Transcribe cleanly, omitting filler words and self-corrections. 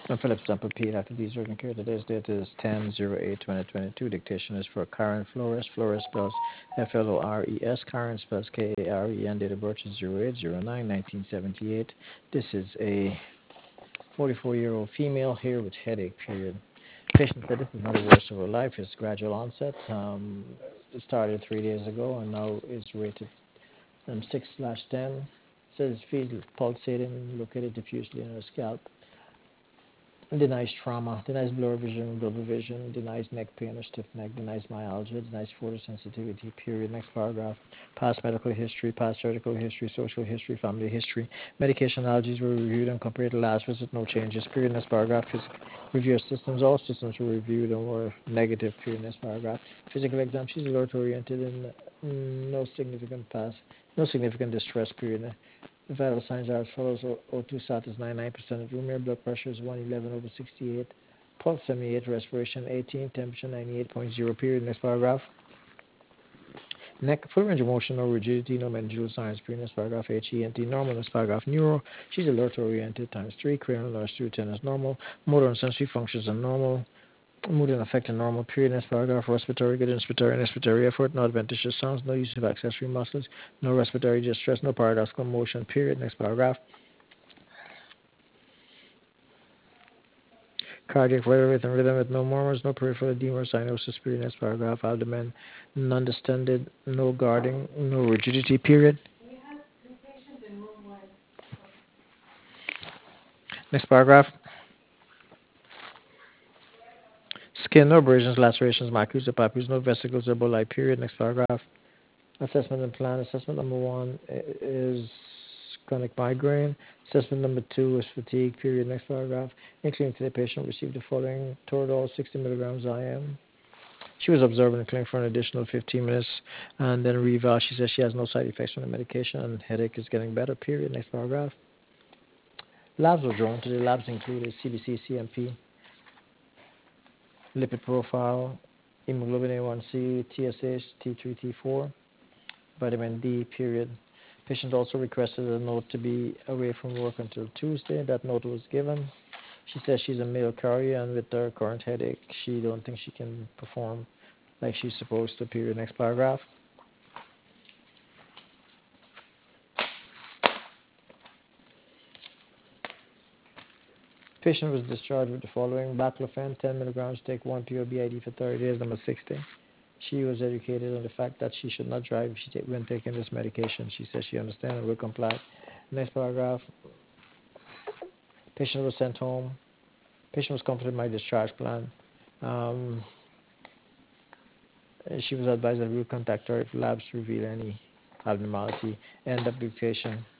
I'm Philip Sample Pete. After these urgent care, today's date is 10/08/2022. Dictation is for Karen Flores. Flores spells Flores. Karen spells Karen. Date of birth is 08/09/1978. This is a 44-year-old female here with headache, period. Patient said this is not the worst of her life. It's gradual onset. It started 3 days ago and now is rated 6/10. Says feels pulsating, located diffusely in her scalp. Denies trauma, denies blur vision, double vision, denies neck pain or stiff neck, denies myalgia, denies photosensitivity, period. Next paragraph. Past medical history, past surgical history, social history, family history. Medication allergies were reviewed and compared to last visit, no changes, period. Next paragraph. Review of systems, all systems were reviewed and were negative, period. Next paragraph. Physical exam, she's alert oriented and no significant distress, period. The vital signs are as follows. O2 sat is 99% room air, blood pressure is 111/68, pulse 78, respiration 18, temperature 98.0, period. Next paragraph. Neck, full range of motion, no rigidity, no mandibular signs, period. Next paragraph. HENT, normal. Next paragraph. Neuro, she's alert oriented, times 3, cranial nerves 210 is normal, motor and sensory functions are normal, mood and affect are normal, period. Next paragraph. Respiratory, good inspiratory effort, no adventitious sounds, no use of accessory muscles, no respiratory distress, no paradoxical motion, period. Next paragraph. Cardiac rhythm with no murmurs, no peripheral edema or cyanosis, period. Next paragraph. Abdomen, non-distended, no guarding, no rigidity, period. Next paragraph. Skin, no abrasions, lacerations, macules or papules, no vesicles or bulli, period. Next paragraph. Assessment and plan. Assessment number 1 is chronic migraine. Assessment number 2 is fatigue, period. Next paragraph. In clinic, the patient received the following: Toradol 60 milligrams IM. She was observed in the clinic for an additional 15 minutes and then reval. She says she has no side effects from the medication and headache is getting better, period. Next paragraph. Labs were drawn to the labs included CBC, CMP, lipid profile, hemoglobin A1C, TSH, T3, T4, vitamin D, period. Patient also requested a note to be away from work until Tuesday. That note was given. She says she's a mail carrier and with her current headache, she don't think she can perform like she's supposed to, period. Next paragraph. Patient was discharged with the following: baclofen 10 milligrams, take 1 POBID for 30 days, number 60. She was educated on the fact that she should not drive if when taking this medication. She says she understands and will comply. Next paragraph. Patient was sent home. Patient was comforted by discharge plan. Um, she was advised that we will contact her if labs reveal any abnormality. End of the patient.